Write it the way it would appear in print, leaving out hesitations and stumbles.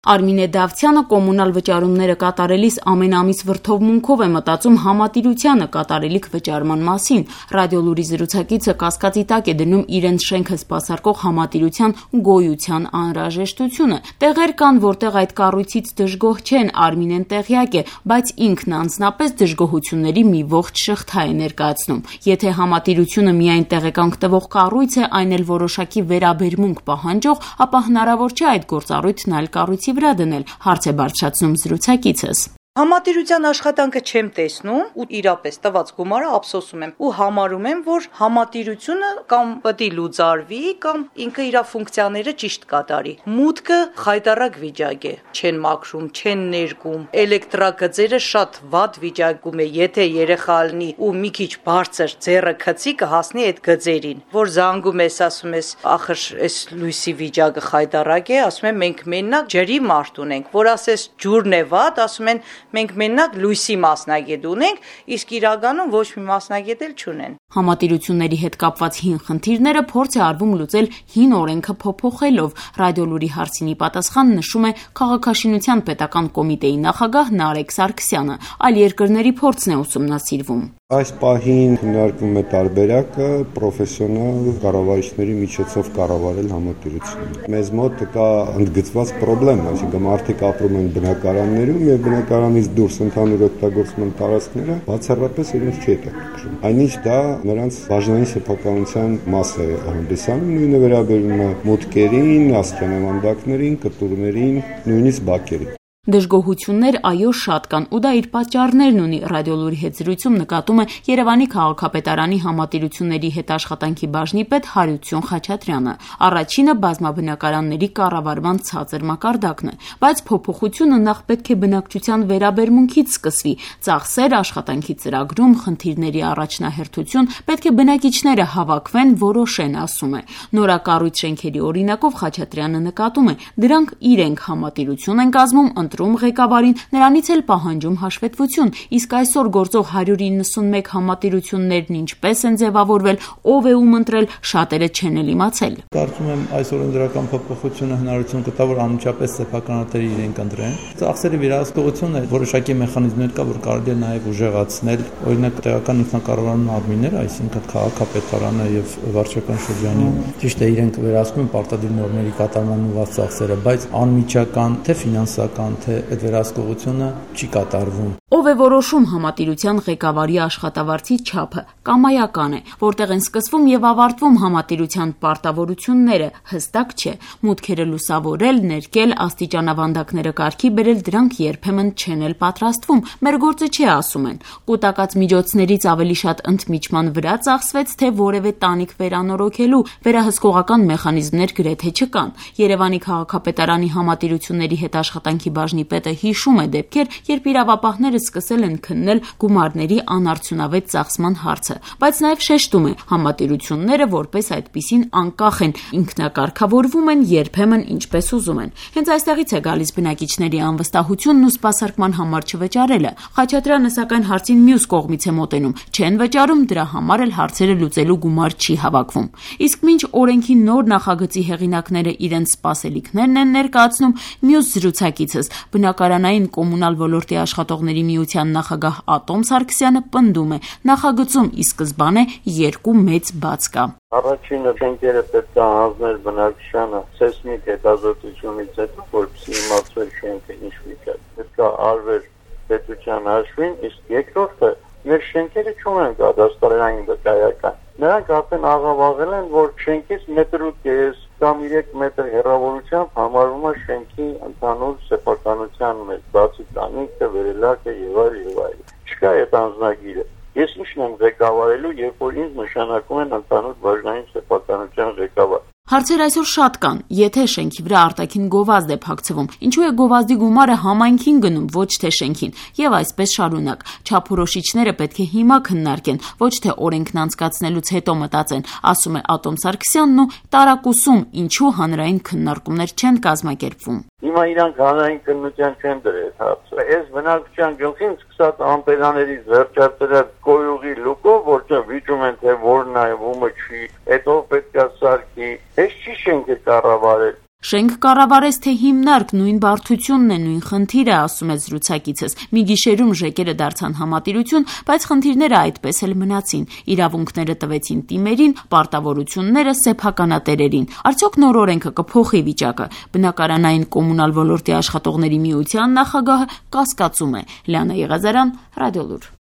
Արմինե Դավթյանը կոմունալ վճարումները կատարելիս ամեն ամիս վրդովմունքով է մտածում համատիրությանը կատարելիք վճարման մասին։ Ռադիոլուրի զրուցակիցը կասկածի տակ է դնում իրենց շենքը սպասարկող համատիրության գոյության անհրաժեշտությունը։ Տեղեր կան, որտեղ այդ կառույցից դժգոհ չեն, Արմինեն տեղյակ է, բայց ինքն անձնապես դժգոհությունների մի ողջ շղթա է ներկայացնում։ Եթե համատիրությունը միայն տեղեկանք տվող կառույց է, այն էլ որոշակի վերաբերմունք պահանջող, ապա հնարավոր չէ այդ գործառույթն այլ կառույցի վրա դնել, հարց է բարձրացնում զրուցակիցս։ Համատիրության աշխատանքը չեմ տեսնում ու իրապես տված գումարը ափսոսում եմ ու համարում եմ, որ համատիրությունը կամ պետք է լուծարվի, կամ ինքը իր ֆունկցիաները ճիշտ կատարի։ Մուտքը խայտառակ վիճակ է, չեն մաքրում, չեն ներկում, էլեկտրագծերը շատ վատ վիճակում է, եթե երեխա լինի ու մի քիչ բարձր ձեռը քցի կհասնի այդ գծերին, որ զանգում ես, ասում ես, ախր այս լույսի վիճակը խայտառակ է, ասում են մենք մենակ ջրի մարդ ունենք, որ ասես ջուրն է վատ, ասում են մենք մենակ լույսի մասնագետ ունենք, իսկ իրականում ոչ մի մասնագետ էլ չունեն։ Համատիրությունների հետ կապված հին խնդիրները փորձ է արվում լուծել հին օրենքը փոփոխելով։ Ռադիոլուրի հարցինի պատասխան նշում է Քաղաքաշինության պետական կոմիտեի նախագահ Նարեկ Սարգսյանը։ Այլ երկրների փորձն է ուսումնասիրվում։ Այս պահին քննարկվում է տարբերակը պրոֆեսիոնալ կառավարիչների միջոցով կառավարել համատիրությունը։ Մեզ մոտ կա ընդգծված խնդրեմ, այսինքն մարդիկ ապրում են բնակարաններում եւ բնակարանից դուրս ընդհանուր օգտագործման տարածքները բացառապես իրենց չի հետաքրքրում։ Այնինչ դա նրանց բաժնային սեփականության մաս է հանդիսանում, նույնը վերաբերում է մուտքերին, աստիճանավանդակներին, կտուրներին, նույնիսկ բակերին։ Դժգոհություններ այո շատ կան ու դա իր պատճառներն ունի։ Ռադիոլուրի հետ զրույցում նկատում է Երևանի քաղաքապետարանի համատիրությունների հետ աշխատանքի բաժնի պետ Հարություն Խաչատրյանը։ Առաջինը բազմաբնակարանների կառավարման ցածր մակարդակն է, բայց փոփոխությունը նախ պետք է բնակչության վերաբերմունքից սկսվի։ Ծախսեր, աշխատանքի ծրագրում, խնդիրների առաջնահերթություն, պետք է բնակիչները հավաքվեն, որոշեն, ասում է։ Նորակառույց շենքերի օրինակով Խաչատրյանը նկատում է, դրանք իրենք համատիրություն են կազմում, ընտրում ղեկավարին, նրանից էլ պահանջում հաշվետվություն, իսկ այսօր գործող 191 համատիրություններն ինչպես են ձևավորվել, ով է ում ընտրել, շատերը չեն էլ իմացել։ Կարծում եմ այսօր ընդրական փոփոխությունը հնարավորություն կտա, որ անմիջապես սեփականատերը իրենք ընտրեն։ Ծախսերի վերահսկողությունը որոշակի մեխանիզմներ կա, որ կարելի է նաև ուժեղացնել, օրինակ տեղական ինքնակառավարման ադմինները, այսինքն քաղաքապետարանը եւ վարչական շրջանի, ճիշտ է, իրենք վերահսկում են պարտադիր նորմերի կատարման ուղղված ծախսերը, բայց անմիջական թե ֆինանսական թե այդ վերահսկողությունը չի կատարվում։ Ով է որոշում համատիրության ղեկավարի աշխատավարձի չափը։ Կամայական է, որտեղ են սկսվում եւ ավարտվում համատիրության պարտավորությունները, հստակ չէ։ Մուտքերը լուսավորել, ներկել, աստիճանավանդակները կարգի բերել, դրանք երբեմն չեն էլ պատրաստվում։ Մեր գործը չէ, ասում են։ Կൂട്ടակած միջոցներից ավելի շատ ընդմիջման վրա ծախսվեց, թե որևէ տանիք վերանորոգելու վերահսկողական մեխանիզմներ գրեթե չկան։ Երևանի քաղաքապետարանի համատիրությունների հետ աշխատանքի բաժնի պետը հիշում է դեպքեր, երբ իրավապահները սկսել են քննել գումարների անարդյունավետ ծախսման հարցը, բայց նաև շեշտում է, համատիրությունները որպես այդպիսին անկախ են, ինքնակարգավորվում են, երբեմն ինչպես ուզում են։ Հենց այստեղից է գալիս բնակիչների անվստահությունն ու սպասարկման համար չվճարելը։ Խաչատրյանը սակայն հարցին մյուս կողմից է մոտենում, չեն վճարում, դրա համար էլ հարցերը լուծելու գումար չի հավաքվում։ Իսկ մինչ օրենքի նոր նախագծի հեղինակները իրենց սպասելիքներն են ներկայացնում, մյուս զրուցակիցս բնակարանային կոմունալ ոլորտի աշխատողների միության նախագահ Ատոմ Սարգսյանը պնդում է, նախագծում ի սկզբանե երկու մեծ բաց կա։ Առաջինը շենքերը պետք է հանձնել բնակչությանը սեյսմիկ հետազոտությունից հետո, որպեսզի իմացվեր շենքը ինչ վիճակի։ Պետք է արվեր պետության հաշվին, իսկ երկրորդը մեր շենքերը չունեն կադաստրային վկայական։ Նրանք արդեն աղավաղել են, որ շենքից 1.5 կամ 3 մետր հեռավորությամբ համարվում է շենքի ընդհանուր սեփականության մեջ, բացի տանիքը, վերելակը եւ այլ։ Չկա այդ անձնագիրը։ Ես ինչն եմ ղեկավարելու, երբ որ ինձ նշանակում են ընդհանուր բաժնային սեփականության ղեկավար։ Հարցեր այսօր շատ կան, եթե շենքի վրա արտաքին գովազդ է փակցվում, ինչու է գովազդի գումարը համայնքին գնում, ոչ թե շենքին, եւ այսպես շարունակ։ Չափորոշիչները պետք է հիմա քննարկեն, ոչ թե օրենքն անցկացնելուց հետո մտածեն, ասում է Ատոմ Սարգսյանն ու տարակուսում, ինչու հանրային քննարկումներ չեն կազմակերպվում։ Հիմա իրանք հանրային քննության չեն դրել հարցը։ Այս բնակչության գլխին սկսած ամպերաների զերծած կոյուղի լուկով, որտեղ վիճում են թե որն է, ումը չի, հետո պետք է սարքի։ Այս չի շենքը կառավարել։ Շենք կառավարեց, թե հիմնարկ նույն բարդությունն է, նույն խնդիրը, ասում է զրուցակիցս։ Մի գիշերում ժեկերը դարձան համատիրություն, բայց խնդիրները այդպես էլ մնացին։ Իրավունքները տվեցին տիմերին, պարտավորությունները սեփականատերերին։ Արդյոք նոր օրենքը կփոխի վիճակը։ Բնակարանային կոմունալ ոլորտի աշխատողների միության նախագահը կասկածում է։ Լիանա Եղազարյան, Ռադիոլուր։